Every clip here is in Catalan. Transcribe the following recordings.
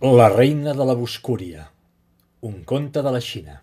La reina de la Boscúria, un conte de la Xina.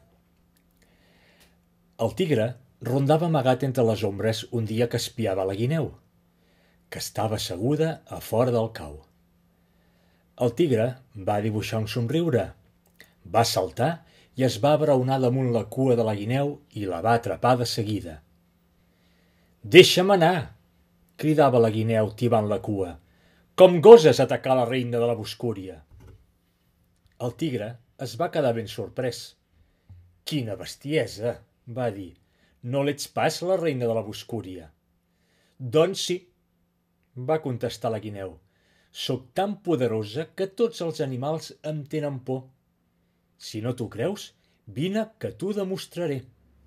El tigre rondava amagat entre les ombres un dia que espiava la guineu, que estava asseguda a fora del cau. El tigre va dibuixar un somriure, va saltar i es va abraonar damunt la cua de la guineu i la va atrapar de seguida. «Deixa'm anar!», cridava la guineu tibant la cua. «Com goses atacar la reina de la Boscúria?» El tigre es va quedar ben sorprès. «Quina bestiesa!», va dir. «No l'ets pas la reina de la Boscúria». «Doncs sí», va contestar la guineu. «Soc tan poderosa que tots els animals em tenen por. Si no t'ho creus, vine que t'ho demostraré».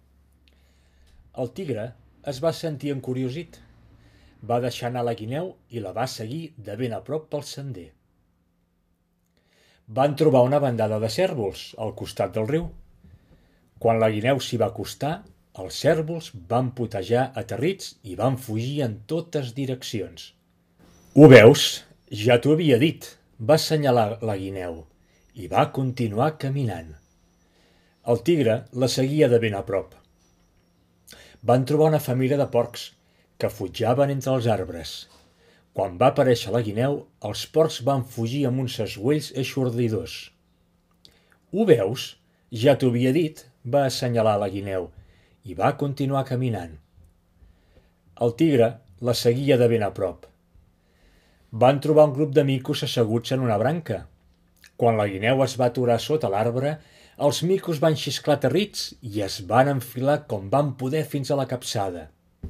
El tigre es va sentir encuriosit. Va deixar anar la guineu i la va seguir de ben a prop pel sender. Van trobar una bandada de cérvols al costat del riu. Quan la guineu s'hi va acostar, els cérvols van potejar aterrits i van fugir en totes direccions. «Ho veus? Ja t'ho havia dit», va assenyalar la guineu, i va continuar caminant. El tigre la seguia de ben a prop. Van trobar una família de porcs que fujaven entre els arbres. Quan va aparèixer la guineu, els porcs van fugir amb uns esguells eixordidors. «Ho veus? Ja t'ho havia dit», va assenyalar la guineu, i va continuar caminant. El tigre la seguia de ben a prop. Van trobar un grup de micos asseguts en una branca. Quan la guineu es va aturar sota l'arbre, els micos van xisclar aterrits i es van enfilar com van poder fins a la capçada.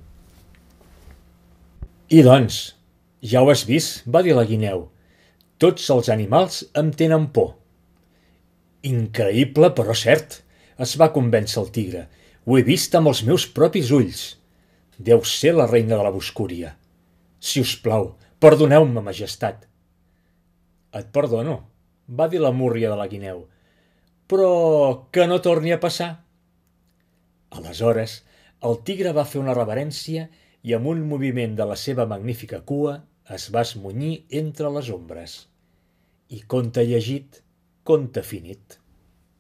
«I doncs, ja ho has vist», va dir la guineu. «Tots els animals em tenen por». «Increïble, però cert», es va convèncer el tigre. «Ho he vist amb els meus propis ulls. Deu ser la reina de la Boscúria. Si us plau, perdoneu-me, majestat». «Et perdono», va dir la múrria de la guineu, «però que no torni a passar». Aleshores, el tigre va fer una reverència i amb un moviment de la seva magnífica cua es va esmunyir entre les ombres. I conte llegit, conte finit.